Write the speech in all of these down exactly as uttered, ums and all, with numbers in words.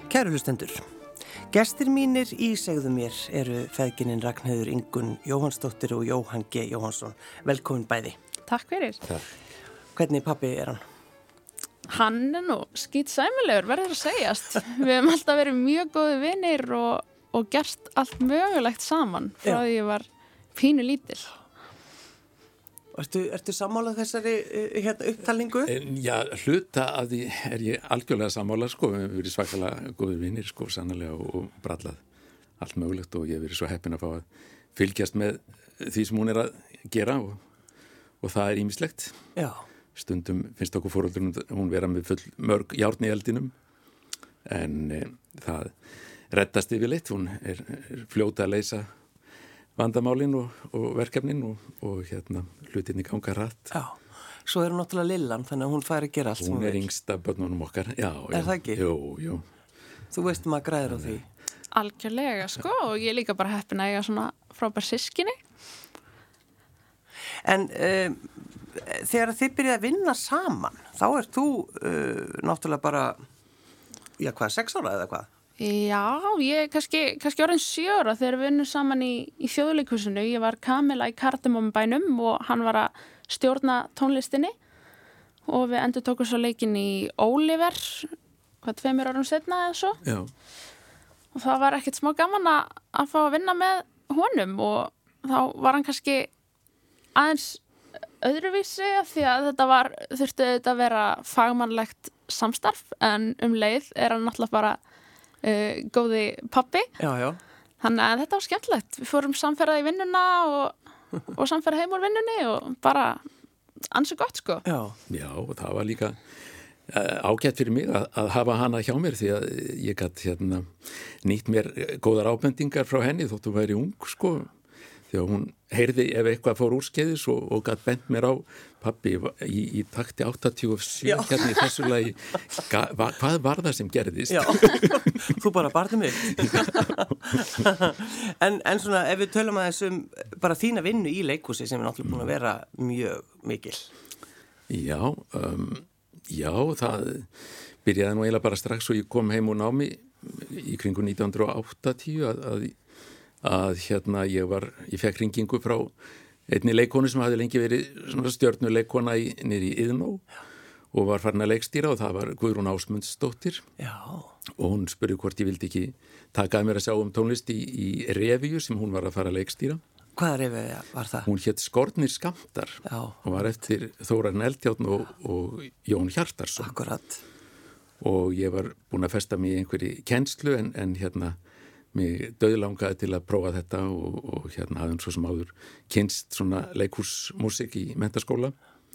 Kæru hlustendur, gestir mínir í Segðu mér eru feðginin Ragnheiður Ingunn Jóhannsdóttir og Jóhann G. Jóhannsson. Velkomin bæði. Takk fyrir. Takk. Hvernig pabbi er hann? Hann er nú skýt sæmilegur, verður að segjast. Við hefum alltaf verið mjög góði vinir og, og gert allt mögulegt saman frá því ég var pínu lítil. Ertu, ertu sammálað þessari hérna, upptalningu? Já, hluta af því er ég algjörlega sammálað, sko. Við hefum verið svakalega góðir vinir, sko, sannarlega og, og brallað allt mögulegt og ég hef verið svo heppinn að fá að fylgjast með því sem hún er að gera og, og það er ýmislegt. Já. Stundum finnst okkur foreldrum hún vera með full mörg járn í eldinum en e, það reddast yfirleitt, hún er, er fljóta að leysa vandamálin og, og verkefnin og, og hérna hlutinni ganga rætt. Já, svo er hún náttúrulega lillan þannig að hún fær að gera allt sem hún er yngsta börnunum okkar. Já, er já, það ekki? Jú, jú. Þú veist maður græður á því. Algjörlega, sko, og ég er líka bara heppin að eiga svona frábær systkini. En um, þegar þið byrjaði að vinna saman, þá ert þú uh, náttúrulega bara, já hvað, sex ára eða hvað? Já, ég er kannski, kannski orðin sjö ára þegar við vinnum saman í, í þjóðleikhúsinu. Ég var Kamilla í Kardemommubænum og hann var að stjórna tónlistinni og við endur tókum svo leikinn í Oliver, hvað tveimur árum setna eða svo. Já. Og það var ekkert smá gaman að, að fá að vinna með honum og þá var hann kannski aðeins öðruvísi því að þetta var, þurfti þetta að vera fagmannlegt samstarf en um leið er hann náttúrulega bara uh, góði pabbi. Já, já. Þannig að þetta var skemmtilegt. Við fórum samferðað í vinnuna og, og samferðað heim úr vinnunni og bara ansi gott, sko. Já. Já, og það var líka ágætt fyrir mig að, að hafa hana hjá mér því að ég gætt hérna nýtt mér góðar ábendingar frá henni þótt hún væri ung, sko. Því að hún heyrði ef eitthvað fór úrskeiðis og, og gætt bent mér á pabbi í, í takti áttatíu og sjö hérna í þessu lagi ga, va, hvað var það sem gerðist? Já, þú bara barði mig. en, en svona ef við tölum að þessum bara þína vinnu í leikhúsi sem er náttúrulega búin að vera mjög mikil. Já, um, já, það byrjaði nú eiginlega bara strax og ég kom heim úr námi í kringu nítján hundruð og áttatíu að, að að hérna ég var, ég fekk hringingu frá einni leikonu sem hafði lengi verið svona stjörnuleikona í, niður í Iðnó og var farin að leikstýra og það var Guðrún Ásmundsdóttir. Já. Og hún spurði hvort ég vildi ekki taka að mér að sjá um tónlist í, í revíu sem hún var að fara að leikstýra. Hvaða revíu var það? Hún hét Skornir skammtar. Já. Og var eftir Þórarin Eldjárn og, og Jón Hjartarson. Akkurat. Og ég var búin að festa mig í einhverju kennslu en, en hérna mig dauðlangaði til að prófa þetta og, og hérna hafðum svo sem áður kynst svona leikhúsmusik í menntaskóla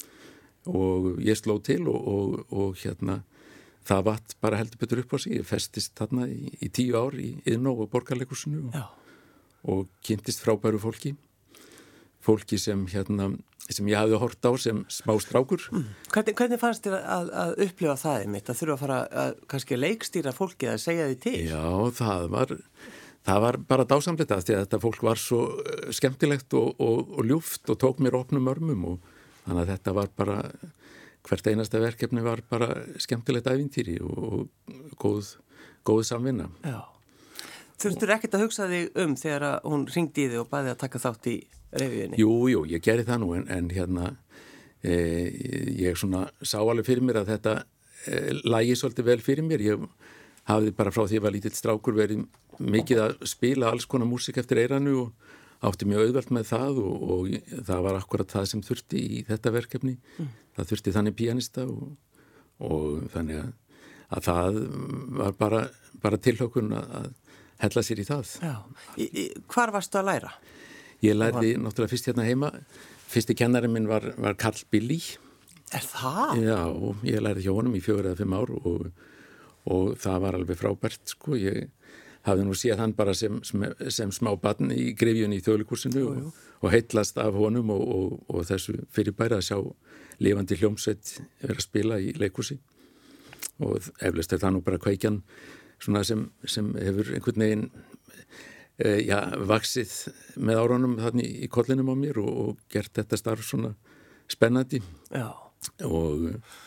og ég sló til og, og, og hérna það vatt bara heldur betur upp á sig. Ég festist þarna í, í tíu ár í Iðnó og Borgarleikhúsinu og, og kynntist frábæru fólki fólki sem hérna sem ég hafði hort á sem smá strákur. Mm. Hvernig, hvernig fannst þér að, að upplifa það einmitt, að þurfa að fara að kannski leikstýra fólki að segja því til? Já, það var, það var bara dásamlegt að því að þetta fólk var svo skemmtilegt og, og, og ljúft og tók mér opnum örmum og þannig að þetta var bara, hvert einasta verkefni var bara skemmtilegt ævintýri og, og góð, góð samvinna. Já. Þurftur ekkert að hugsa þig um þegar hún hringdi í þig og bæði að taka þátt í revíunni? Jú, jú, ég gerði það nú en, en hérna e, ég svona sá alveg fyrir mér að þetta e, lægi svolítið vel fyrir mér. Ég hafði bara frá því að ég var lítill strákur verið mikið að spila alls konar músík eftir eyranu og átti mjög auðvelt með það og, og það var akkurat það sem þurfti í þetta verkefni. Mm. Það þurfti þannig píanista og, og þannig að, að það var bara, bara tilhlökkun að hella sér í það. Já. Í, í, hvar varstu að læra? Ég lærði náttúrulega fyrst hérna heima. Fyrsti kennarinn minn var, var Karl Billy. Er það? Já, og ég lærði hjá honum í fjögur eða fimm ár og, og það var alveg frábært, sko. Ég hafði nú séð hann bara sem, sem, sem smá barn í Gryfjunni í Þjóðleikhúsinu og, og heitlast af honum og, og, og þessu fyrirbæri að sjá lifandi hljómsveit vera að spila í leikhúsi. Og eflaust er það nú bara kveikjan svona sem, sem hefur einhvern veginn e, já, vaxið með árunum þannig í kollinum á mér og, og gert þetta starf svona spennandi. Já. Og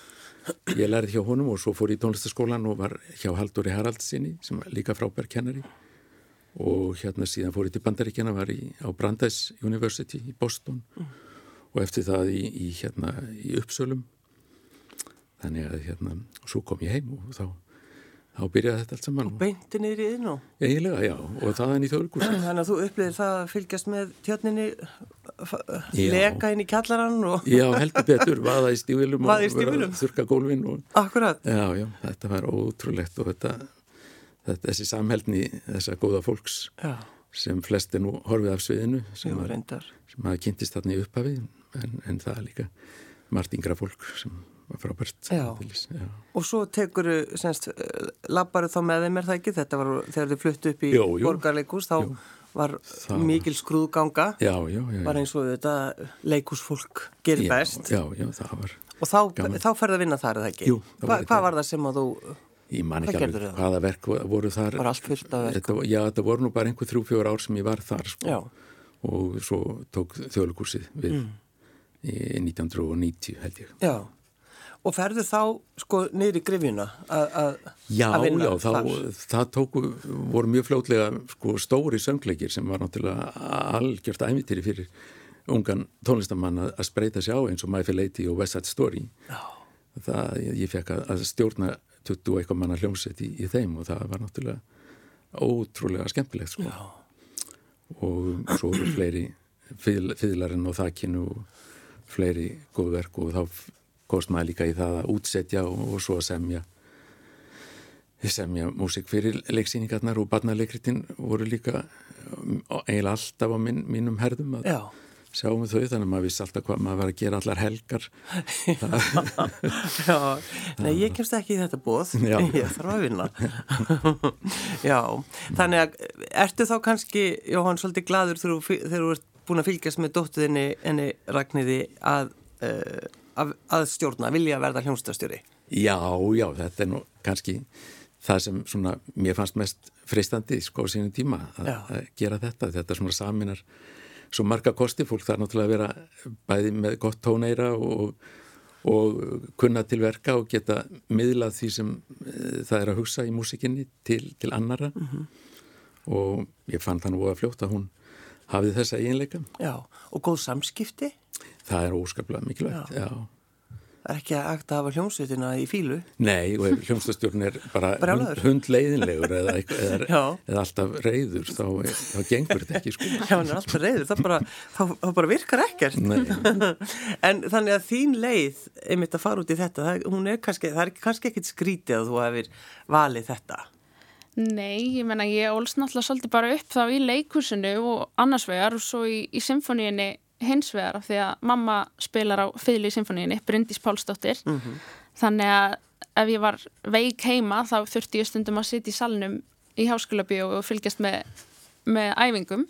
ég lærði hjá honum og svo fór í tónlistaskólan og var hjá Halldóri Haraldsinni sem var líka frábær kennari og hérna síðan fór ég til Bandaríkjanna, var í, á Brandeis University í Boston mm. og eftir það í, í, hérna, í Uppsölum. Þannig að hérna, svo kom ég heim og þá, þá byrjaði þetta allt saman. Og beinti niður í inn og? Eiginlega, já, og þaðan í Þjóðleikhúsið. Þannig að þú upplifir það að fylgjast með tjörninni, leka inn í kjallarann og... Já, heldur betur, vaða í stífilum og vera þurka gólfin og... Akkurat. Já, já, þetta var ótrúlegt og þetta, þetta þessi samheldni þessa góða fólks já. Sem flesti nú horfið af sviðinu sem, að, sem að kynntist þarna í upphafi en, en það líka margt yngra fólk sem var frábært. Já. Já. Og svo tekur semst, labbaru þá með þeim er það ekki? Þetta var þegar þið fluttu upp í Borgarleikhús þá jú. Var það mikil skrúðganga. Já, já, já. Var eins og þetta leikhúsfólk gerir já, best. Já, já, það var og þá, þá ferði að vinna þar, er það ekki? Jú. Það Hva, hvað var það sem að þú... Ég man ekki alveg hvaða verk voru þar. Var allt fullt af verk. Þetta, já, þetta voru nú bara einhver þrjú, fjór ár sem ég var þar sko. Já. Og svo tók Þjóðleikhúsið við mm. í nítján hundruð níutíu held ég. Já. Og ferðu þá sko niður í Gryfjuna að vinna? Já, já, þá, það tóku, voru mjög fljótlega sko stóri söngleikir sem var náttúrulega algjört ævintýri fyrir ungan tónlistamann að spreita sig á eins og My Fair Lady og West Side Story. Já. Það, ég, ég fekk að, að stjórna tuttugu og eitthvað manna hljómsveit í, í þeim og það var náttúrulega ótrúlega skemmtilegt sko. Já. Og svo voru fleiri fiðl, fiðlarinn og þakinu og fleiri góð verk og þá komst maður líka í það að útsetja og, og svo að semja semja músík fyrir leiksýningarnar og barnaleikritin voru líka eiginlega alltaf á mín, mínum herðum að Já. Sjáum við þau, þannig að maður vissi alltaf hvað maður var að gera allar helgar. Já, nei, ég kemst ekki í þetta boð, ég þarf að vinna. Já, þannig að ertu þá kannski, Jóhann, svolítið gladur þegar þú ert búin að fylgjast með dóttuðinni enni Ragnheiði að, uh, að, að stjórna, vilja verða hljómsveitarstjóri? Já, já, þetta er nú kannski það sem svona mér fannst mest freistandi sko á sínum tíma að, að gera þetta, þetta svona saminar svo marga kosti, fólk þarf náttúrulega að vera bæði með gott tóneira og, og kunna til verka og geta miðlað því sem e, það er að hugsa í músikinni til, til annara mm-hmm. og ég fann það nú að fljótt að hún hafði þessa eiginleika. Já, og góð samskipti? Það er óskaplega mikilvægt, já. já. Það er ekki að akta að hafa hljómsveitina í fílu? Nei, og ef hljómsveitastjórn er bara hund, hundleiðinlegur eða, eða, eða alltaf reiður, þá, þá gengur þetta ekki, sko. Já, hann er alltaf reiður, það bara, það, það bara virkar ekkert. En þannig að þín leið, einmitt að fara út í þetta, það, hún er kannski, það er kannski ekkit skrítið að þú hefur valið þetta. Nei, ég menna, ég ólst náttúrulega svolítið bara upp þá í leikhúsinu og annars vegar og svo í, í symfóníunni hins vegar af því að mamma spilar á fiðlu í symfóníunni, Bryndís Pálsdóttir mm-hmm. þannig að ef ég var veik heima þá þurfti ég stundum að sitja í salnum í Háskólabíó og fylgjast með, með æfingum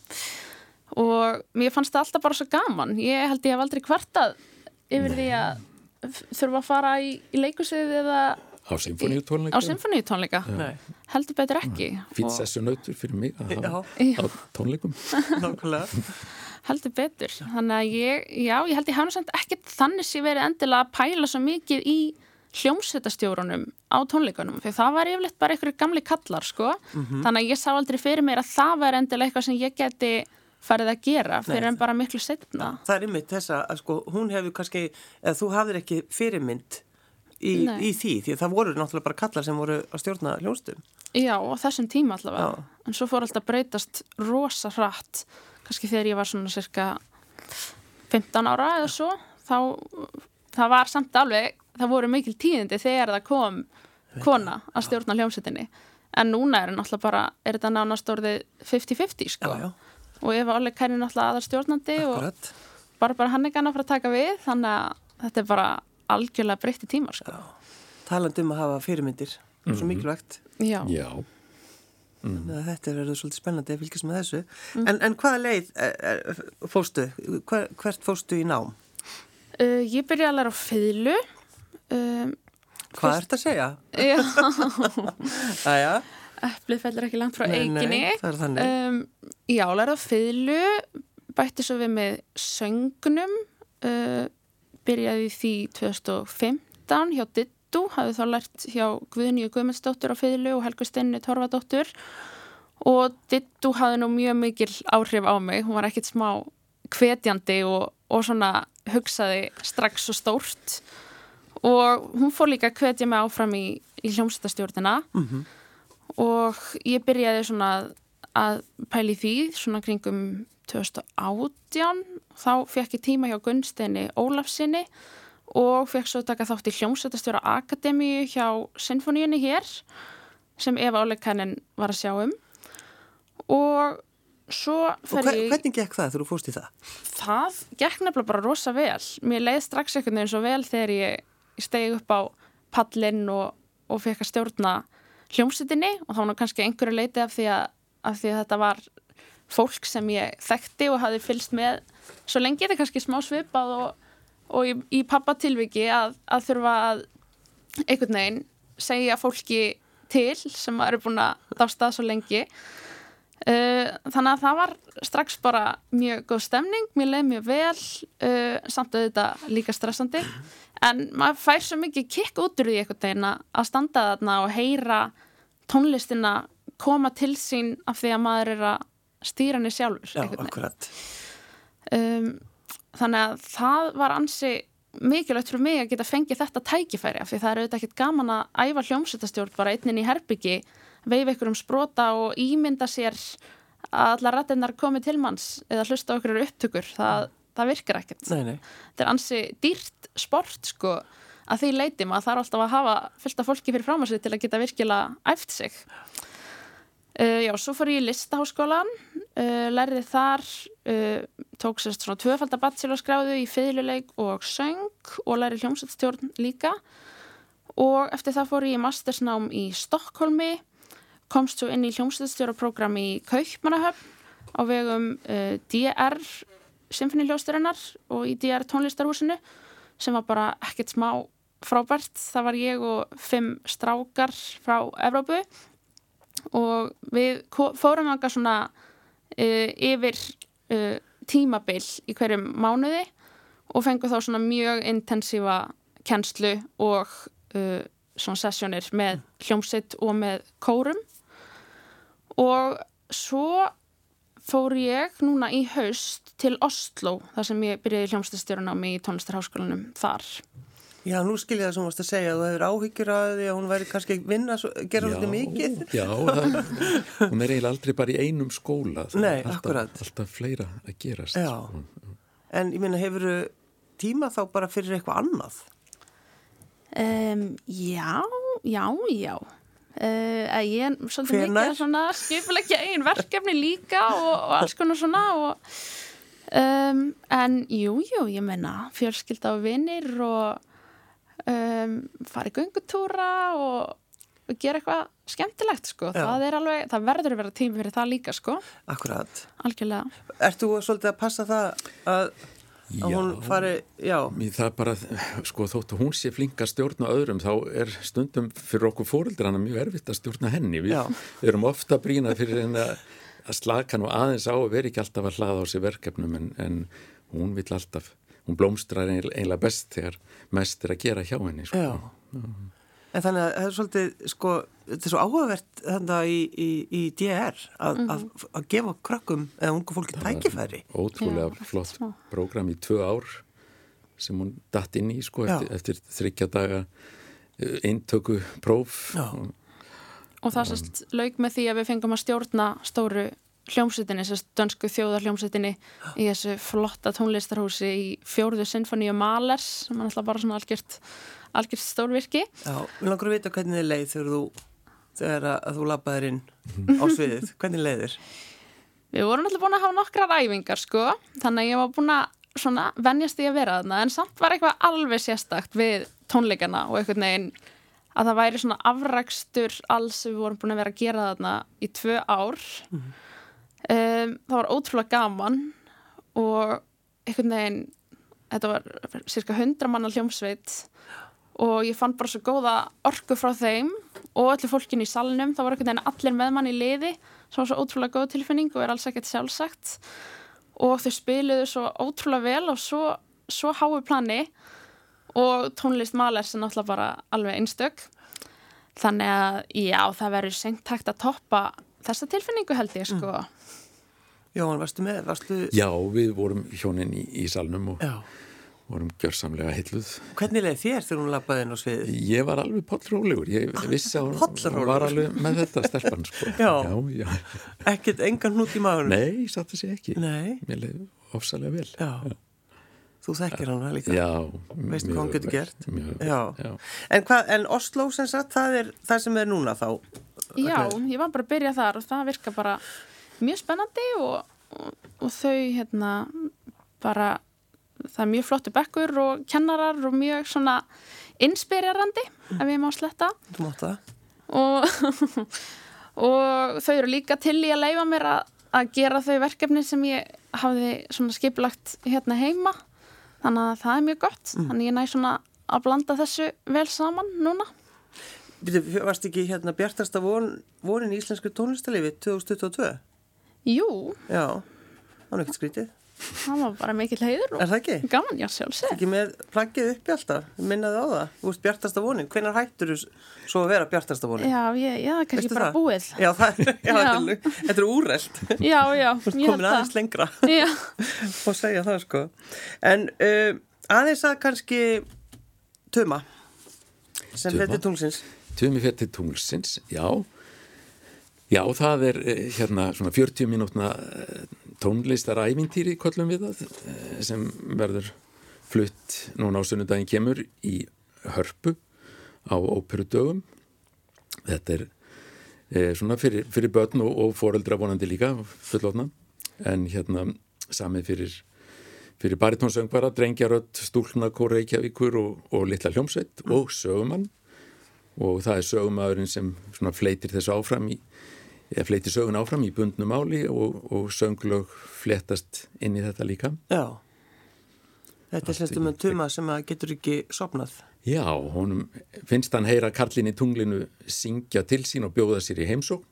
og mér fannst það alltaf bara svo gaman ég held ég hef aldrei kvartað yfir Nei. Því að þurfa að fara í, í leikusið eða á symfóníutónleika á symfóníutónleika heldur betur ekki fýtt sessunautur fyrir mig að hafa á tónleikum nákvæmlega heldur betur, þannig að ég, já, ég held ég hafa samt ekkert þannig sé verið endilega að pæla svo mikið í hljómsveitarstjórunum á tónleikunum, fyrir það var yfirleitt bara einhverju gamli kallar, sko, mm-hmm. þannig að ég sá aldrei fyrir mér að það var endilega eitthvað sem ég geti farið að gera fyrir Nei, en bara miklu seinna. Það er einmitt þessa, að sko, hún hefur kannski, eða þú hafðir ekki fyrirmynd í, í því, því að það voru náttúrulega bara kallar sem voru að stjórna hljómsveitum. Já, og þessum tíma allavega, já. En svo fór alltaf breytast rosa hratt kannski þegar ég var svona cirka fimmtán ára eða svo þá, það var samt alveg það voru mikil tíðindi þegar það kom kona að stjórna hljómsveitinni en núna er náttúrulega bara er þetta nánast orðið fimmtíu fimmtíu sko já, já. Og Eva Olle Kæri náttúrulega aðar stjórnandi Akkurat. Og bara bara hann er gann að fara að taka við þannig að þetta er bara algjörlega breytti tímar sko. Talandi um að hafa fyrirmyndir mm-hmm. svo mikilvægt Já, já. Mm. Þetta er verið svolítið spennandi að fylgjast með þessu mm. en, en hvaða leið er, er, fórstu? Hver, hvert fórstu í nám? Uh, ég byrjaði að læra á fiðlu um, Hvað fyrst... ertu að segja? Já Eplið fellur ekki langt frá nei, eiginni nei, það er þannig um, Já, læra á fiðlu bætti svo við með söngnum uh, byrjaði því tvö þúsund og fimmtán hjá Dittu, hafði þá lært hjá Guðnýju Guðmundsdóttur á fiðlu og Helgu Steinu Torfadóttur og Dittu hafði nú mjög mikil áhrif á mig, hún var ekkit smá hvetjandi og, og svona hugsaði strax svo stórt og hún fór líka að hvetja mig áfram í, í hljómsveitastjórnina Mhm. og ég byrjaði svona að pæli því svona kringum tvö þúsund og átján þá fekk ég tíma hjá Gunnsteini Ólafsinni og fekk svo taka þátt í hljómsveitastjóra akademíu hjá sinfoníunni hér sem Eva Olekanen var að sjá um og svo fer Og hver, ég hvernig gekk það þegar þú fórst í það? það gekk nefnilega bara rosa vel mér leið strax einhvern veginn svo vel þegar ég, ég stegi upp á pallinn og, og fekk að stjórna hljómsveitinni og þá var nú kannski einhverju leiti af því að, af því að þetta var fólk sem ég þekkti og hafði fylgst með svo lengi þetta er kannski smá svipað og, og í, í pappatilviki að, að þurfa að einhvern veginn segja fólki til sem eru búin að dásta svo lengi uh, þannig að það var strax bara mjög góð stemning, mér leið mjög vel uh, samt að þetta líka stressandi en maður fær svo mikið kikk út úr því einhvern veginn að standa þarna og heyra tónlistina koma til sín af því að maður er að stýra henni sjálfur. Já, akkurat. Um, þannig að það var ansi mikilvægt fyrir mig að geta fengið þetta tækifæri af því það er auðvitað ekkert gaman að æfa hljómsveitastjórn bara einnin í herbyggi, veifa ykkur um sprota og ímynda sér að allar raddirnar komi til manns eða hlusta á ykkur upptökur. Það það virkar ekkert. Nei, nei. Þetta er ansi dýrt sport sko að því leiti maður þarf alltaf að hafa fullt af fólki fyrir fram að sig til að geta virkilega æft sig. Uh, já, svo fór ég í listaháskólan, uh, lærði þar, uh, tók sérst svona tvöfalda bachelorskráðu í fiðluleik og söng og lærði hljómsveitastjórn líka og eftir það fór ég í mastersnám í Stokkólmi, komst svo inn í hljómsveitastjóraprógram í Kaupmannahöfn á vegum uh, D R Sinfoníuhljóðstöðarinnar og í D R tónlistarhúsinu sem var bara ekkert smá frábært. Það var ég og fimm strákar frá Evrópu og við fórum þangað svona uh, yfir uh, tímabil í hverjum mánuði og fengum þá svona mjög intensífa kennslu og uh, svona sessjónir með hljómsveit og með kórum og svo fór ég núna í haust til Oslo þar sem ég byrjaði hljómsveitastjóranámi í tónlistarháskólanum þar. Já, nú skil ég það sem varst að segja að þú hefur áhyggjur að því að hún væri kannski vinna, gera svolítið mikið. Já, það, hún er eiginlega aldrei bara í einum skóla. Nei, alltaf, akkurat. Alltaf fleira að gerast. Já, sko. En ég meina, hefur tíma þá bara fyrir eitthvað annað? Um, já, já, já. Uh, ég er svolítið Hvenær? mikið svona skipuleggja eigin verkefni líka og, og alls konar svona og, um, en jú, jú, ég meina fjölskylda og vinir og um, fara í göngutúra og, og gera eitthvað skemmtilegt sko, Já. það er alveg, það verður að vera tími fyrir það líka sko, Akkurat. algjörlega. Ert þú svolítið að passa það að, að hún fari, já, Mér það bara, sko, þótt að hún sé flink að stjórna öðrum, þá er stundum fyrir okkur fóreldrana mjög erfitt að stjórna henni. Við, Já. við erum ofta brýna fyrir henni að, að slaka nú aðeins á og veri ekki alltaf að hlaða á sig verkefnum en, en hún vill alltaf, hún blómstrar eiginlega best þegar mest er að gera hjá henni. Sko. já. En þannig að það er svolítið, sko, þetta er svo áhugavert þannig í, í, í D R að, að, að gefa krökkum eða ungu fólki tækifæri. Ótrúlega Já, flott smá. prógram í tvö ár sem hún datt inn í sko Já. eftir, eftir þriggja daga eh, inntöku próf. Já. Og það sérst lauk með því að við fengum að stjórna stóru hljómsveitinni, sérst dönsku þjóðarhljómsveitinni í þessu flotta tónlistarhúsi í fjórðu sinfoníu Malers sem er alltaf bara svona algjört, algjört stórvirki. Já, við langar að vita hvernig þið leið þegar þú, þegar að, að þú labbaðir inn á sviðið. Hvernig leiðir? Við vorum alltaf búin að hafa nokkrar æfingar sko, þannig að ég var búin að svona venjast í að vera þarna en samt var eitthvað alveg sérstakt við tónleikana og einhvern veginn að það væri svona afrakstur alls sem við vorum búin að vera að gera þarna í tvö ár. Mm. Um, það var ótrúlega gaman og einhvern veginn þetta var cirka hundra manna hljómsveit og ég fann bara svo góða orku frá þeim og öllu fólkinu í salnum, það var einhvern veginn allir með mann í liði sem var svo ótrúlega góð tilfinning og er alls ekkert sjálfsagt og þau spiluðu svo ótrúlega vel og svo, svo háu plani og tónlist Mahlers er náttúrulega bara alveg einstök. Þannig að, já, það verður seint hægt að toppa þessa tilfinningu held ég, sko. Mm. Jóhann, varstu með? Varstu... Já, við vorum hjónin í, í salnum og já. Vorum gjörsamlega hilluð. Hvernig leið þér þegar hún labbaði inn á sviðið? Ég var alveg pollrólegur. Ég vissi að hún var alveg með þetta stelpan, sko. Já. Já, já. Ekkert engan hnút í maðurinn? Nei, satt að sé ekki. Nei. Mér leið ofsalega vel. Já. já. Þú þekkir hana líka. Já. Veistu hvað hún getur gert? Mjög vel. Já. já. En, hvað, en Oslo, sem sagt, það er það sem er núna þá? Já, ég var bara að byrja þar og það virka bara mjög spennandi og, og, og þau, hérna, bara... Það er mjög flottu bekkur og kennarar og mjög svona inspirerandi, mm. ef ég má sletta. Þú mátt það. Og, og þau eru líka til í að leyfa mér að, að gera þau verkefni sem ég hafði svona skipulagt hérna heima. Þannig að það er mjög gott. Mm. Þannig ég næ svona að blanda þessu vel saman núna. Býtu, varst ekki hérna bjartasta von, vonin í íslensku tónlistarlífi tvö þúsund tuttugu og tvö? Jú. Já, það var ekkert skrítið. Það var bara mikill heiður og er það ekki? Gaman, já sjálfsög. Ekki með plaggið uppi alltaf, minnaði á það. Þú veist bjartasta vonin, hvenær hættur þú svo að vera bjartasta vonin? Já, ég, ég það er kannski bara það? Búið. Já, það, já, já. Þetta, er, þetta er úrelt. Já, já. Þú veist komin aðeins lengra. Já. Og segja það sko. En uh, aðeins að kannski Tuma, sem fer til tunglsins. Tumi fer til tunglsins, já. Já, það er hérna svona fjörutíu mínútna tónlistarævintýri kollum við það sem verður flutt núna á sunnudaginn kemur í Hörpu á óperudögum. Þetta er e, svona fyrir, fyrir börn og, og foreldra vonandi líka fullorðna en hérna samið fyrir, fyrir baritónsöngvara, drengjarödd, stúlknakór Reykjavíkur og, og litla hljómsveit mm. og sögumann og það er sögumadurinn sem svona fleitir þessu áfram í Ég fleiti sögun áfram í bundnu máli og, og sönglög fléttast inn í þetta líka. Já, þetta er semst um en Tuma sem að getur ekki sofnað. Já, honum finnst hann heyra karlinn í tunglinu syngja til sín og bjóða sér í heimsókn.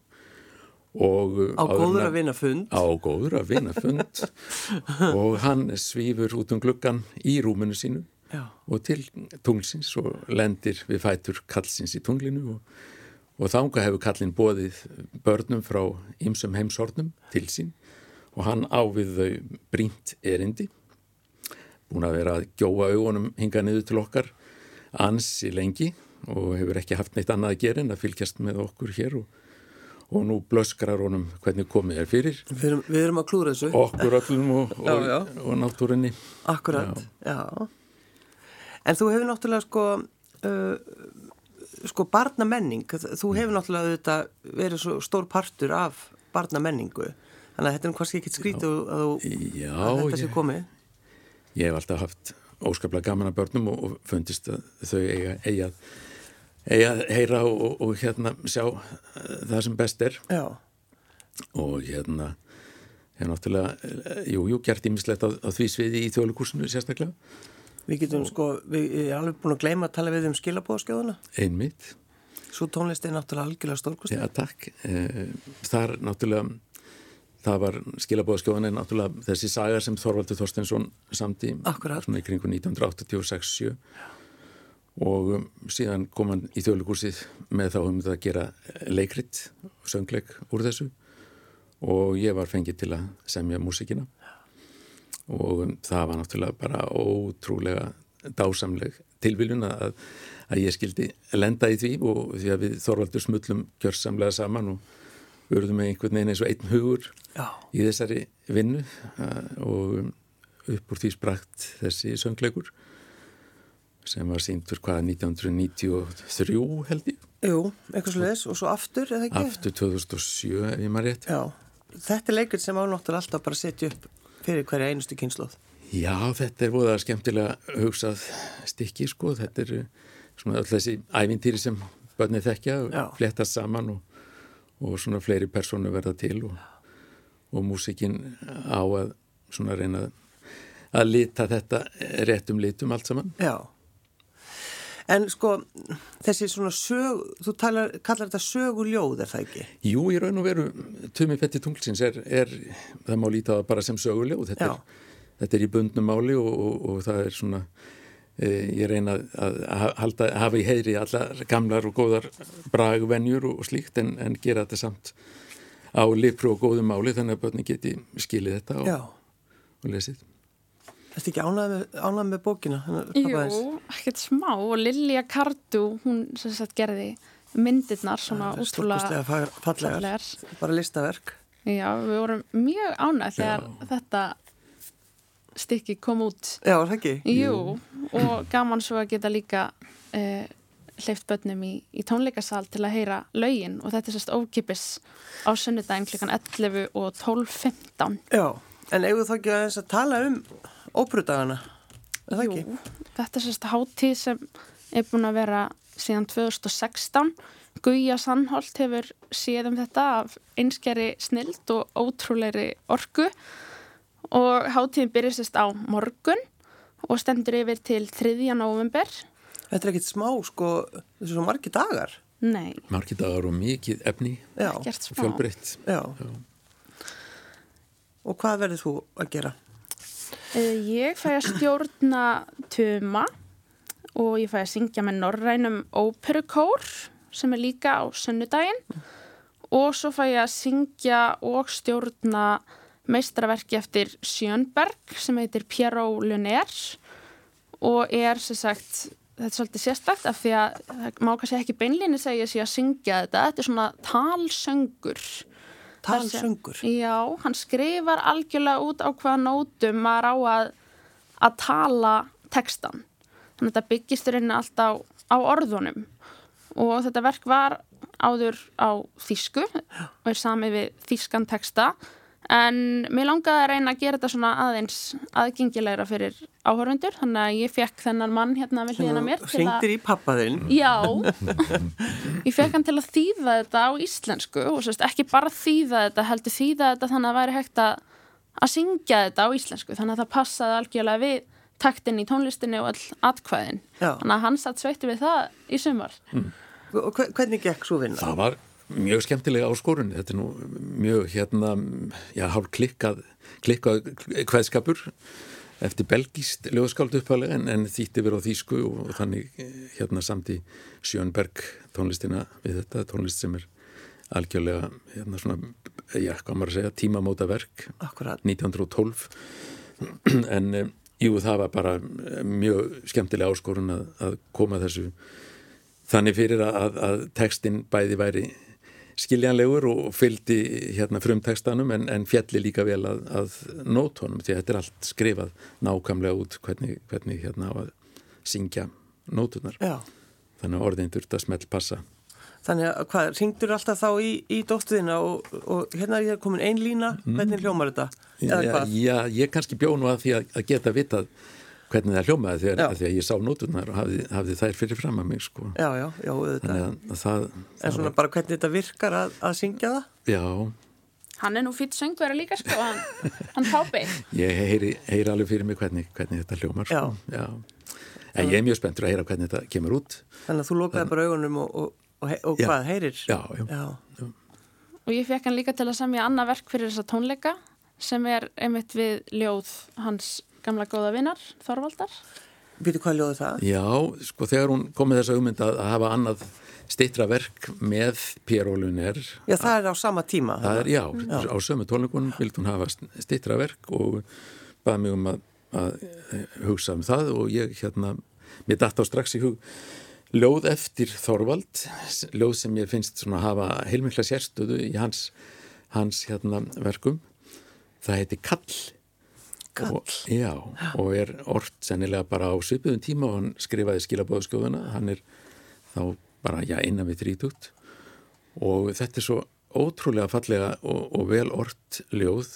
Og á góður að vinna fund. Á góður að vinna fund og hann svífur út um gluggan í rúminu sínu Já. Og til tunglsins og lendir við fætur kallsins í tunglinu og Og þanga hefur kallinn boðið börnum frá ýmsum heimshornum til sín og hann á við þau brýnt erindi. Búin að vera að gjóa augunum hingað niður til okkar ansi lengi og hefur ekki haft neitt annað að gera en að fylgjast með okkur hér og, og nú blöskrar honum hvernig komið er fyrir. Við erum, við erum að klúra þessu. Okkur öllum og, og, já, já. og náttúrunni. Akkurat, já. já. En þú hefur náttúrulega sko... Uh, sko barnamenning, þú hefur náttúrulega þetta verið svo stór partur af barnamenningu, þannig að þetta er kannski ekkit skrítið að, já, að þetta sé ég, komið. Ég hef alltaf haft óskaplega gaman að börnum og, og fundist að þau eiga, eiga, eiga heyra og, og, og hérna sjá það sem best er. Já. Og hérna hef náttúrulega, jú, jú, gert ýmislegt á, á því sviði í Þjóðleikhúsinu sérstaklega. Við getum og, sko, við erum alveg búin að gleyma að tala við um skilabóðskjóðuna. Einmitt. Svo tónlist er náttúrulega algjörlega stórkostið. Já, takk. Þar náttúrulega, það var skilabóðskjóðan er náttúrulega þessi saga sem Þorvaldur Þorsteinsson samdi. Akkurat. Svona í kringu nítján hundruð áttatíu og sex til sjö. Og um, síðan kom hann í Þjóðleikhúsið með þá um það að gera leikrit, söngleik úr þessu. Og ég var fengið til að semja músíkina. Og um, það var náttúrulega bara ótrúlega dásamleg tilviljun að, að ég skildi lenda í því og því að við Þorvaldur smullum gjörsamlega saman og urðum með einhvern veginn eins og einn hugur Já. Í þessari vinnu og um, upp úr því sprakt þessi söngleikur sem var sýndur hvaða nítján hundruð níutíu og þrjú held ég. Jú, eitthvað svoleiðis og svo aftur, eða ekki? Aftur tvö þúsund og sjö ef ég maður rétt. Já, þetta er leikur sem á náttúrulega alltaf bara setja upp fyrir hverja einustu kynslóð. Já, þetta er voða skemmtilega hugsað stykki, sko. Þetta er svona öll þessi ævintýri sem börnið þekkja og fléttast saman og, og svona fleiri persónu verða til og, og músíkin á að svona reyna að lita þetta réttum litum allt saman. Já. En sko, þessi svona sög, þú talar, kallar þetta söguljóð, er það ekki? Jú, í raun og veru, Tumi fer til tunglsins er, er, það má líta það bara sem söguljóð. Þetta, er, þetta er í bundnum máli og, og, og það er svona ég reyna að, að halda, hafa í heiðri allar gamlar og góðar bragvenjur og slíkt en, en gera þetta samt á lipru og góðum máli þannig að börnin geti skilið þetta og, og lesið. Ertu ekki ánægð með, ánægð með bókina? Jú, ekkert smá og Lilja Kardu, hún sem sagt gerði myndirnar svona ja, útrúlega fallegar, bara listaverk. Já, við vorum mjög ánægð þegar Já. Þetta stykki kom út. Já, það ekki? Jú, og gaman svo að geta líka eh, hleypt börnum í, í tónleikasal til að heyra lögin og þetta er sérst ókipis á sunnudaginn klukkan ellefu og tólf fimmtán. Já, en eigum þá ekki aðeins að tala um óperudagana? Er það Jú, ekki? þetta er sérst hátíð sem er búin að vera síðan tvö þúsund og sextán. Guja Sannholt hefur séð um þetta af einskeri snild og ótrúlegri orku og hátíðin byrjar sérst á morgun og stendur yfir til þriðja nóvember. Þetta er ekkit smá, sko, þessu svo margir dagar. Nei. Margir dagar og mikið efni. Já. Ekkert smá. Fjölbreytt. Já. Já. Og hvað verður þú að gera? Ég fæ að stjórna tuma og ég fæ að syngja með norrænum óperukór sem er líka á sunnudaginn og svo fæ ég að syngja og stjórna meistaraverki eftir Schönberg sem heitir Pierrot Lunaire og er sem sagt, þetta er svolítið sérstakt af því að það má kannski ekki beinlínis að ég sé að syngja þetta, þetta er svona talsöngur. Talsöngur? Já, hann skrifar algjörlega út á hvaða nótum maður á að, að tala textan. Þannig að þetta byggist reyna allt á, á orðunum og þetta verk var áður á þýsku og er samið við þýskan texta en mér langaði að reyna að gera þetta svona aðeins aðgengilegra fyrir áhorfendur þannig að ég fekk þennan mann hérna við hliðina mér til að... Hringdir í pappa þinn? Já, ég fekk hann til að þýða þetta á íslensku og sérst ekki bara þýða þetta, heldur þýða þetta þannig að það væri hægt að, að syngja þetta á íslensku þannig að það passaði algjörlega við taktinn í tónlistinni og all atkvæðin. Já. Þannig að hann satt sveittur við það í sumar. Mm. Og hvernig gekk svo vinna? Það var mjög skemmtilega áskorun. Þetta er nú mjög hérna, já, hálf klikkað, klikkað kveðskapur eftir belgískt ljóðskáld upphæðlega en, en þýtti verið á þýsku og þannig hérna samti Schönberg tónlistina við þetta, tónlist sem er algjörlega hérna svona, já, hvað maður að segja, tímamóta verk. Akkurat. nítján hundruð og tólf en jú, það var bara mjög skemmtilega áskorun að, að koma þessu þannig fyrir að, að textin bæði væri skiljanlegur og fylgdi hérna frumtextanum en, en fjalli líka vel að, að nótunum því að þetta er allt skrifað nákvæmlega út hvernig, hvernig hérna á að syngja nótunar. Já. Þannig að orðin þurft að smelt passa. Þannig að hvað, hringdur alltaf þá í, í dóttuðina og, og hérna er ég komin ein lína, mm. hvernig hljómar þetta? Eða já, hvað? Já, ég kannski bjó nú að því að, að geta vitað hvernig það hljómaði þegar að því að ég sá nóturnar og hafði, hafði þær fyrir fram að mig sko. Já, já, já, auðvitað. Þannig að, að það... En svona var... bara hvernig þetta virkar að, að syngja það? Já. Hann er nú fýtt söngveri líka sko, hann, hann tápi. Ég heyri, heyri alveg fyrir mig hvernig, hvernig þetta hljómar sko. Já. Já. En ég er mjög spenntur að heyra hvernig þetta kemur út. Þannig að þú lokaði bara augunum og, og, og, og hvað, já. Heyrir? Já, já. já. já. Og ég fekk hann líka til að semja annað verk fyrir þessa tónleika sem er einmitt við ljóð hans gamla góða vinnar, Þorvaldar. Býtu hvað ljóði það? Já, sko þegar hún kom með þessa hugmynd að hafa annað styttra verk með Pierrot Lunaire. Já, það er á sama tíma. Það er, já, já. Á sömu tónleikunum vildi hún hafa styttra verk og baði mig um að, að hugsa um það og ég hérna, mér datt á strax í hug ljóð eftir Þorvald, ljóð sem ég finnst svona hafa heilmikla sérstöðu í hans, hans hérna verkum. Það heiti Kall. Kall. Og, já, og er ort sennilega bara á svipuðum tíma og hann skrifaði skilabóðskjóðuna, hann er þá bara, já, innan við þrítugt og þetta er svo ótrúlega fallega og, og vel ort ljóð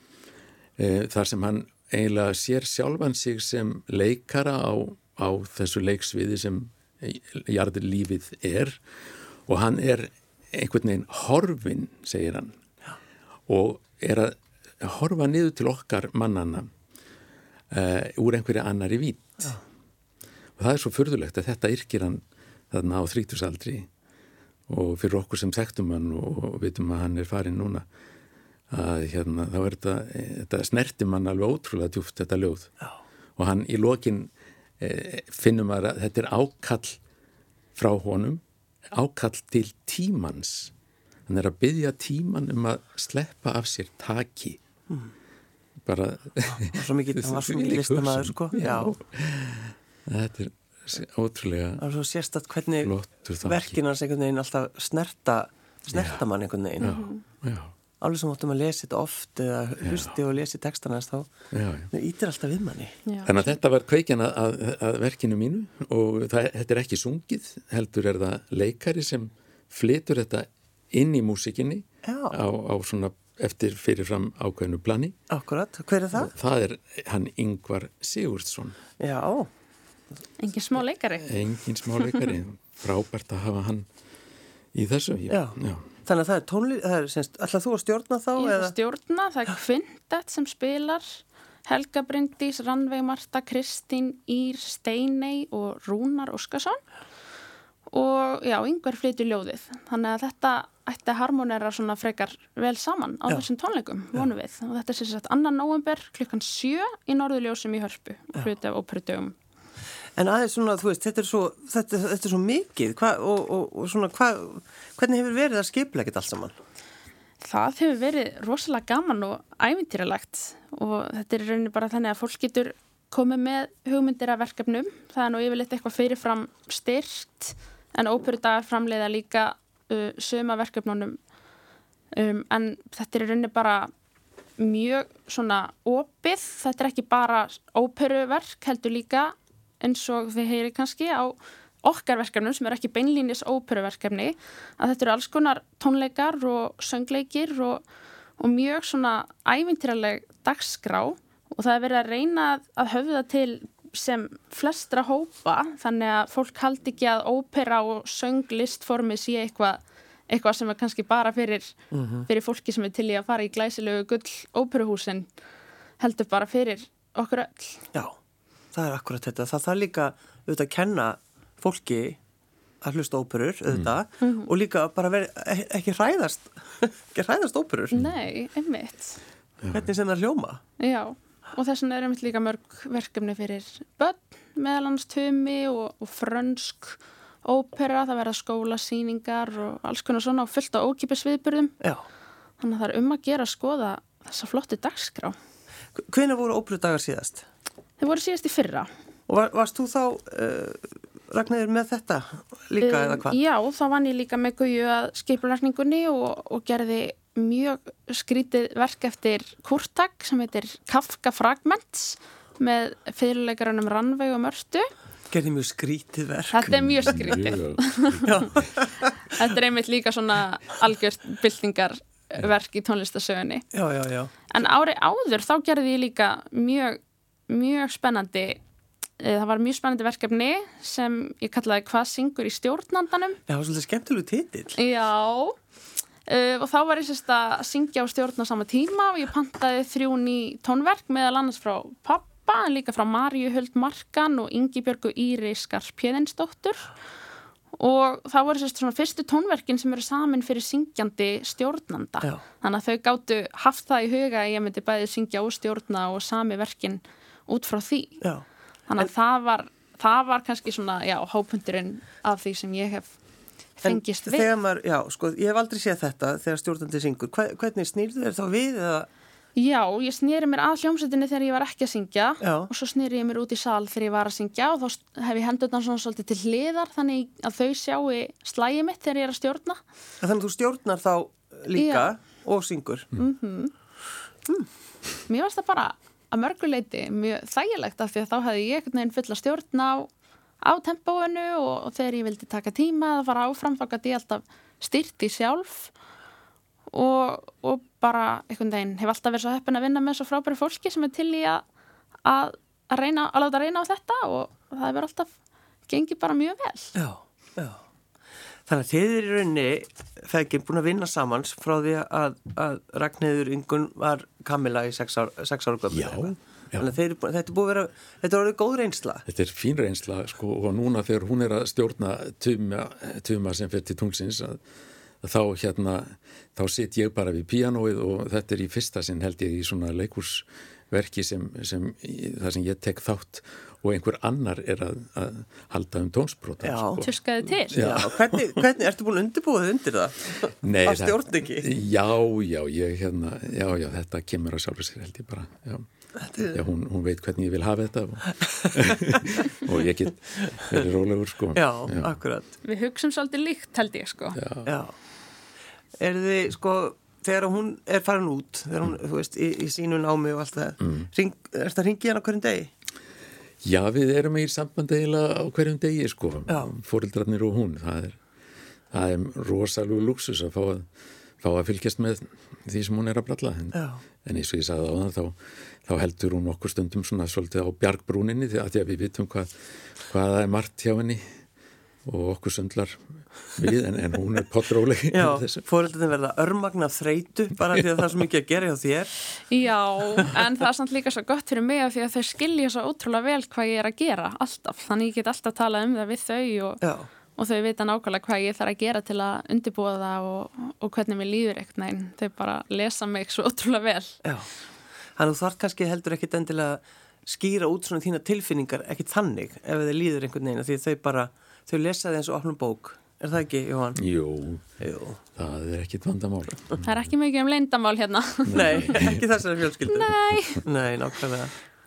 e, þar sem hann eiginlega sér sjálfan sig sem leikara á, á þessu leiksviði sem jarðlífið er og hann er einhvern veginn horfinn, segir hann, já. Og er að horfa niður til okkar mannanna uh, úr einhverju annari vít. Já. Og það er svo furðulegt að þetta yrkir hann þarna á þrítugsaldri og fyrir okkur sem þekktum hann og vitum að hann er farinn núna að hérna, þá er þetta, þetta snerti mann alveg ótrúlega djúpt þetta ljóð. Já. Og hann í lokin e, finnum að þetta er ákall frá honum, ákall til tímans. Hann er að biðja tíman um að sleppa af sér taki. Mm. Bara... Já, svo mikið, hann var svo mikið listamaður, sko. Já. Þetta er ótrúlega... Það er svo sérstætt hvernig verkinans einhvern veginn alltaf snerta, snerta mann einhvern veginn. Já, já. Alveg sem áttum að lesa þetta oft eða hlusti og lesi textana þá það ítir alltaf við manni. Já. Þannig að þetta var kveikjan að, að, að verkinu mínu og það, þetta er ekki sungið, heldur er það leikari sem flytur þetta inn í músikinni á, á svona eftir fyrirfram ákveðnu plani. Akkurat, hver er það? Og það er hann Ingvar Sigurðsson. Já. Engin smá leikari. Engin smá leikari. Frábært að hafa hann í þessu. Já. Já. Þannig að það er tónlist, það er semst, ætlað þú að stjórna þá? Ég ætla að stjórna, það er kvintett sem spilar, Helga Bryndís, Rannveig Marta, Kristín, Ír, Steiney og Rúnar Óskarsson og já, Ingvar flytur ljóðið. Þannig að þetta ætti að harmonera svona frekar vel saman á já. Þessum tónleikum, vonum við. Og þetta er sem sagt annan nóvember klukkan sjö í Norðurljósum í Hörpu, hluti af óperudögum. En aðeins svona, þú veist, þetta er svo, þetta, þetta er svo mikið hva, og, og, og svona, hva, hvernig hefur verið að skipuleggja þetta allt saman? Það hefur verið rosalega gaman og ævintýralegt og þetta er rauninni bara þannig að fólk getur komið með hugmyndir af verkefnum. Það er nú yfirleitt eitthvað fyrirfram styrkt en óperudagar framleiða líka uh, suma verkefnunum um, en þetta er rauninni bara mjög svona opið. Þetta er ekki bara óperuverk, heldur líka eins og þið heyri kannski á okkar verkefnum sem er ekki beinlínis óperuverkefni að þetta eru alls konar tónleikar og söngleikir og, og mjög svona ævintýraleg dagskrá og það er verið að reyna að höfða til sem flestra hópa þannig að fólk haldi ekki að ópera og sönglistformi sé eitthvað eitthvað sem er kannski bara fyrir, mm-hmm. fyrir fólki sem er til í að fara í glæsilegu gull óperuhúsin heldur bara fyrir okkur öll. Já. Það er akkurat þetta. Það þarf líka auðvitað að kenna fólki að hlusta óperur auðvitað mm. og líka bara veri, ekki hræðast ekki hræðast óperur. Nei, einmitt. Hvernig sem það hljóma. Já, og þess vegna er einmitt líka mörg verkefni fyrir börn, meðal annars tumi og, og frönsk ópera, það verða skólasýningar og alls konar svona og fullt á ókipis viðburðum. Já. Þannig að það er um að gera að skoða þessa flottu dagskrá. Hvenær voru óperudagar síðast? Þeir voru síðast í fyrra. Og var, varst þú þá uh, Ragnheiður með þetta líka uh, eða hvað? Já, þá vann ég líka með Guðju að skipulagningunni og, og gerði mjög skrítið verk eftir Kurtak sem heitir Kafka Fragments með fyrirleikarunum Rannveig og Mörtu. Gerði mjög skrítið verk. Þetta er mjög skrítið. Þetta er einmitt líka svona algjört byltingarverk í tónlistasögunni. Já, já, já. En ári áður þá gerði ég líka mjög mjög spennandi, það var mjög spennandi verkefni sem ég kallaði Hvað syngur í stjórnandanum. Já, það var svolítið skemmtilegu titill. Já, uh, og þá var ég sérst að syngja og stjórna á sama tíma og ég pantaði þrjú ný tónverk meðal annars frá pappa, en líka frá Maríu Huld Markan og Ingibjörgu Íri Skarphéðinsdóttur og það voru sérst svona fyrstu tónverkin sem eru samin fyrir syngjandi stjórnanda. Já. Þannig að þau gátu haft það í huga að ég myndi bæði syngja og stjórna og sami verkin út frá því. Já. Þannig að en, það, var, það var kannski svona, já, hápunturinn af því sem ég hef fengist við. Þegar maður, já, sko, ég hef aldrei séð þetta þegar stjórnandi syngur. Hva, hvernig snýrðu þér þá við eða? Já, ég snýri mér að hljómsveitinni þegar ég var ekki að syngja já. Og svo snýri ég mér út í sal þegar ég var að syngja og þá hef ég hendurna svona svolítið til hliðar þannig að þau sjáu slægið mitt þegar ég er að stjórna. Þannig að þú stjórnar þá líka já. Og syngur? Mhm. Mm. Mér varst það bara að mörguleiti mjög þægilegt af því að þá hefði ég einhvern veginn fulla stjórn á, á tempóinu og, og þegar ég vildi taka tíma að fara áfram þá gæti ég alltaf styrt í sjálf og, og bara einhvern veginn hef alltaf verið svo heppin að vinna með svo frábæri fólki sem er til í að, að, að, reyna, að láta reyna á þetta og það hefur alltaf gengið bara mjög vel. Já, já. Þannig að þið er í rauninni fegin búin að vinna saman frá því að, að Ragnheiður Ingunn var Kamilla í sex, ár, sex ára gömul. Já, já. Þannig að þeir, þetta er búið að vera, þetta er orðið góð reynsla. Þetta er fín reynsla, sko, og núna þegar hún er að stjórna tuma, tuma sem fyrir til tungsins, að, að þá hérna, þá sitt ég bara við píanóið og þetta er í fyrsta sinn held ég í svona leikús verki sem, sem það sem ég tek þátt og einhver annar er að, að halda um tónsbrota. Já, sko. Tuskaði til. Já, já hvernig, hvernig, ertu búin að undirbúa þið undir það? Nei, að stjórn ekki? Já, já, ég hérna, já, já, þetta kemur að sjálfur sér held ég bara, já. Já, hún, hún veit hvernig ég vil hafa þetta og, og ég get verið rólegur, sko. Já, já, akkurat. Við hugsum svolítið líkt, held ég, sko. Já. Já. Er þið, sko, þegar hún er farin út, þegar hún, þú veist, í, í sínu námi og allt það, mm. ring, er þetta að ringi hann á hverjum degi? Já, við erum í sambandi eiginlega á hverjum degi, sko, foreldrarnir og hún. Það er, það er rosalega luxus að fá að, fá að fylgjast með því sem hún er að bralla. En, en eins og ég sagði á það, þá, þá heldur hún okkur stundum svona svolítið á bjargbrúninni því að, því að við vitum hvað, hvað það er margt hjá henni og okkur sundlar við, en, en hún er pottróleg. Já, foreldrarnir verða örmagna af þreytu bara því að það er svo mikið að gera hjá þér. Já, en það er samt líka svo gott fyrir mig því að þau skilja svo ótrúlega vel hvað ég er að gera, alltaf. Þannig ég get alltaf talað um það við þau og, og þau vita nákvæmlega hvað ég þarf að gera til að undirbúa það og, og hvernig mér líður eitthvað. Nein, þau bara lesa mig svo ótrúlega vel. Já, þannig þú þarf kannski heldur ekkit endilega skýra út svona þína tilfinningar, ekkit þannig ef þið líður einhvern veginn, því þau bara, þau lesa þið eins og opnum bók. Er það ekki, Jóhann? Jú, Jú. Það er ekkit vandamál. Það er ekki mikið um leyndamál hérna. Nei, ekki þessari fjölskyldu. Nei. Nei, nákvæmlega.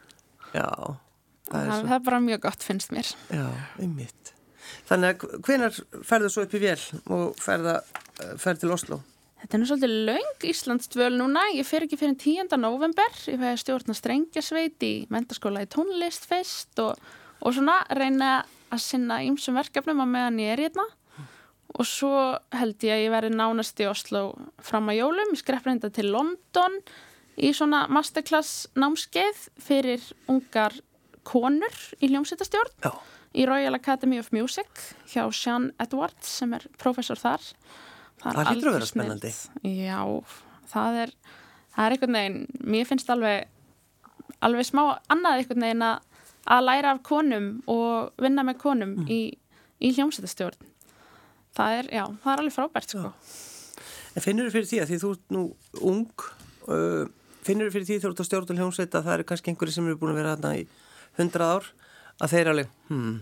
Já. Það er, það er bara mjög gott, finnst mér. Já, einmitt. Þannig að hvenær ferðu svo upp í vél og ferða, ferð til Oslo? Þetta er nú svolítið löng Íslandsdvöl núna. Ég fer ekki fyrir tíunda nóvember. Ég fæði stjórna strengjasveit í menntaskóla í tónlist fyrst og, og svona reyna að sinna ýmsum verkefnum á meðan ég er hérna. Og svo held ég að ég verði nánast í Oslo fram að jólum. Ég skrepp reynda til London í svona masterclass námskeið fyrir ungar konur í hljómsveitarstjórn. Já. Í Royal Academy of Music hjá Sean Edwards sem er prófessor þar. Það, það hlýtur að vera spennandi. Já, það er, það er einhvern veginn, mér finnst alveg, alveg smá annað einhvern veginn að, að læra af konum og vinna með konum mm. í, í hljómsveitarstjórn. Það er, já, það er alveg frábært, sko. Já. En finnur þú fyrir því að því þú ert nú ung, uh, finnur þú fyrir því þú ert á stjórn og hljómsveit að það eru kannski einhverjir sem eru búin að vera þarna í hundrað ár, að þeir alveg, hmm,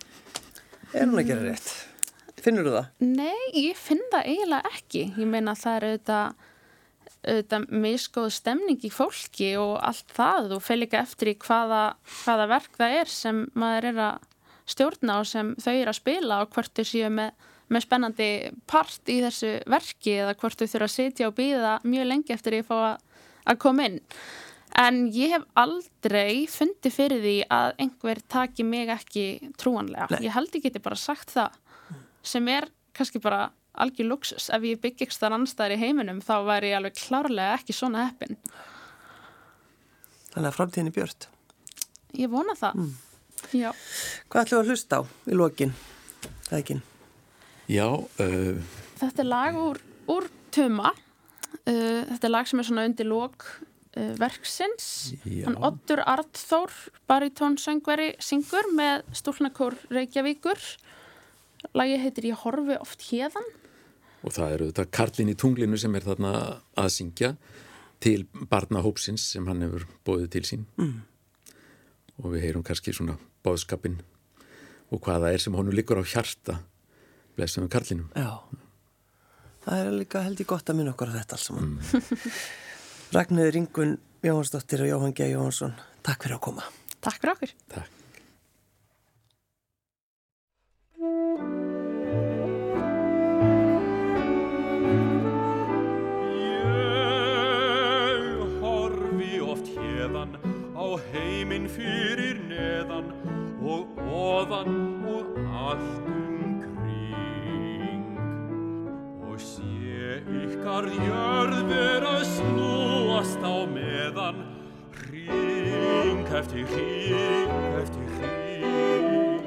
er hún að gera rétt? Finnur þú það? Nei, ég finn það eiginlega ekki. Ég meina að það er auðvitað, auðvitað misgóð stemning í fólki og allt það og fer líka eftir í hvaða, hvaða verk það er sem maður er að stjórna og sem þau eru að spila og hvort þau séu með með spennandi part í þessu verki eða hvort þau þurfa að sitja og bíða mjög lengi eftir því að fá að, að koma inn. En ég hef aldrei fundið fyrir því að einhver taki mig ekki trúanlega. Nei. Ég held ég geti bara sagt það sem er kannski bara algjör luxus. Ef ég bygg ekki þar annarstaðar í heiminum þá væri ég alveg klárlega ekki svona heppin. Þannig að framtíðin er björt. Ég vona það. Mm. Já. Hvað ætlum við að hlusta á í lokin? Það ekki. Já. Uh... Þetta er lag úr, úr Tuma. Uh, þetta er lag sem er svona undir lok uh, verksins. Hann Oddur Arnþór, baritónsöngveri, syngur með Stúlnakór Reykjavíkur. Lagið heitir Ég horfi oft héðan. Og það eru þetta Karlinn í tunglinu sem er þarna að syngja til barnahópsins sem hann hefur boðið til sín. Mm. Og við heyrum kannski svona boðskapinn og hvað það er sem honum liggur á hjarta. Blessuðum Karlinum. Já, það er líka held ég gott að minna okkur á þetta alls saman. Mm. Ragnheiður Ingunn Jóhannsdóttir og Jóhann G. Jóhannsson, takk fyrir að koma. Takk fyrir okkur. Takk. Ég horfi oft héðan á heiminn fyrir neðan og oðan og allt ykkar jörð vera snúast á meðan hring eftir hring eftir hring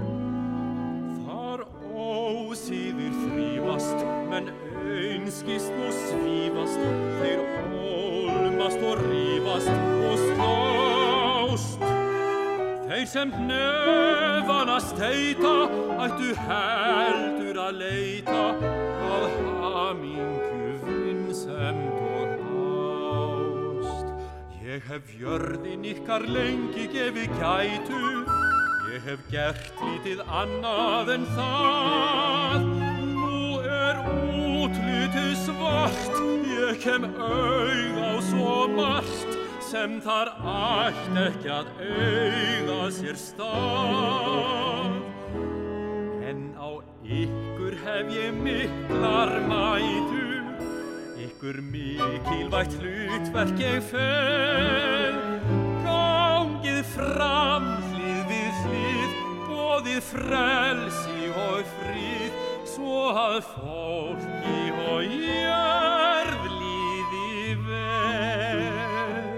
þar ósíðir þrífast menn einskist og svífast þeir ólmast og rífast og slást þeir sem hnefana steita ættu heldur að leita að hamingju vinsemd og ást. Ég hef jörðin ykkar lengi gefið gætu, ég hef gert lítið annað en það. Nú er útlitið svart, ég kem aug á svo margt sem þar ætti ekki að eiga sér stað. En á ykkur hef ég miklar mætur, ykkur mikilvægt hlutverk ég fel. Gangið fram hlið við hlið, boðið frelsi og frið, svo að fólki og jörð líði vel.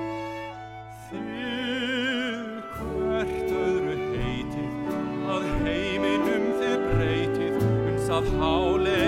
Þið hvert öðru heitið, að heiminum þið breytið, uns að hále